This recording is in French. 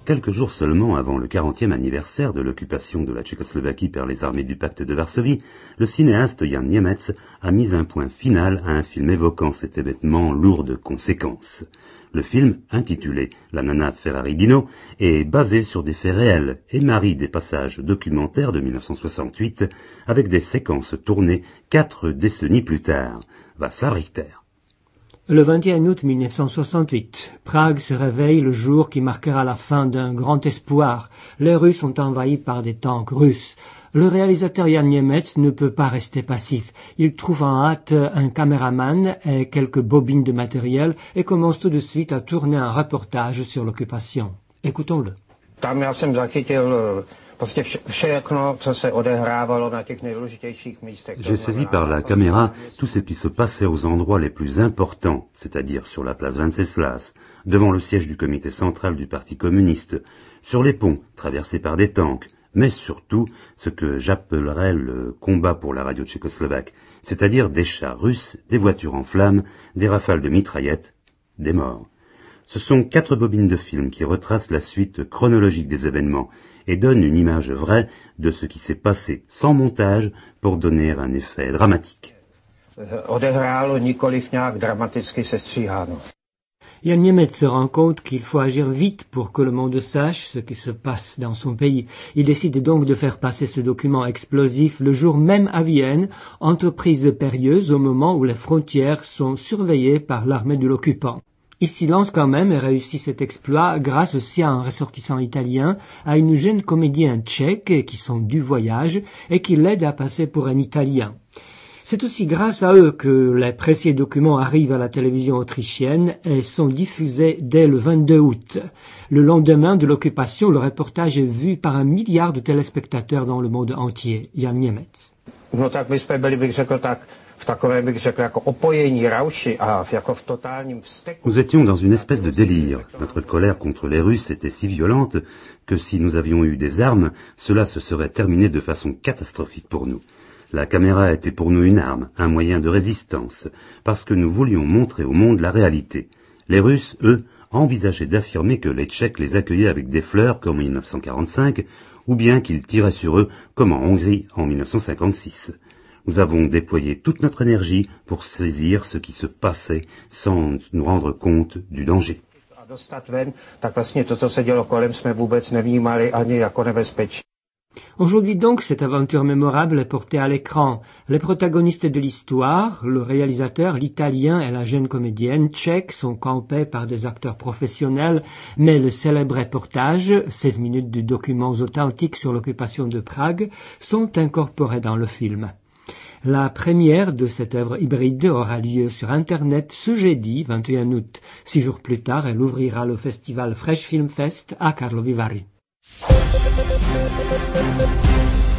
Quelques jours seulement avant le 40e anniversaire de l'occupation de la Tchécoslovaquie par les armées du pacte de Varsovie, le cinéaste Jan Niemiec a mis un point final à un film évoquant cet événement lourd de conséquences. Le film, intitulé La Nana Ferrari-Dino, est basé sur des faits réels et marie des passages documentaires de 1968 avec des séquences tournées 4 décennies plus tard. Václav Richter. Le 21 août 1968, Prague se réveille le jour qui marquera la fin d'un grand espoir. Les Russes sont envahis par des tanks russes. Le réalisateur Jan Niemiec ne peut pas rester passif. Il trouve en hâte un caméraman et quelques bobines de matériel et commence tout de suite à tourner un reportage sur l'occupation. Écoutons-le. J'ai saisi par la caméra tout ce qui se passait aux endroits les plus importants, c'est-à-dire sur la place Venceslas, devant le siège du comité central du Parti communiste, sur les ponts traversés par des tanks, mais surtout ce que j'appellerais le combat pour la radio tchécoslovaque, c'est-à-dire des chars russes, des voitures en flammes, des rafales de mitraillettes, des morts. Ce sont 4 bobines de film qui retracent la suite chronologique des événements et donnent une image vraie de ce qui s'est passé, sans montage, pour donner un effet dramatique. Jan Niemiec se rend compte qu'il faut agir vite pour que le monde sache ce qui se passe dans son pays. Il décide donc de faire passer ce document explosif le jour même à Vienne, entreprise périlleuse au moment où les frontières sont surveillées par l'armée de l'occupant. Il s'y lance quand même et réussit cet exploit grâce aussi à un ressortissant italien, à une jeune comédienne tchèque qui sont du voyage et qui l'aide à passer pour un Italien. C'est aussi grâce à eux que les précieux documents arrivent à la télévision autrichienne et sont diffusés dès le 22 août. Le lendemain de l'occupation, le reportage est vu par 1 milliard de téléspectateurs dans le monde entier. Jan Niemiec. Nous étions dans une espèce de délire. Notre colère contre les Russes était si violente que si nous avions eu des armes, cela se serait terminé de façon catastrophique pour nous. La caméra était pour nous une arme, un moyen de résistance, parce que nous voulions montrer au monde la réalité. Les Russes, eux, envisageaient d'affirmer que les Tchèques les accueillaient avec des fleurs comme en 1945, ou bien qu'ils tiraient sur eux comme en Hongrie en 1956. Nous avons déployé toute notre énergie pour saisir ce qui se passait sans nous rendre compte du danger. Aujourd'hui donc, cette aventure mémorable est portée à l'écran. Les protagonistes de l'histoire, le réalisateur, l'italien et la jeune comédienne tchèque sont campés par des acteurs professionnels, mais le célèbre reportage, 16 minutes de documents authentiques sur l'occupation de Prague, sont incorporés dans le film. La première de cette œuvre hybride aura lieu sur Internet ce jeudi 21 août. 6 jours plus tard, elle ouvrira le festival Fresh Film Fest à Karlovy Vary.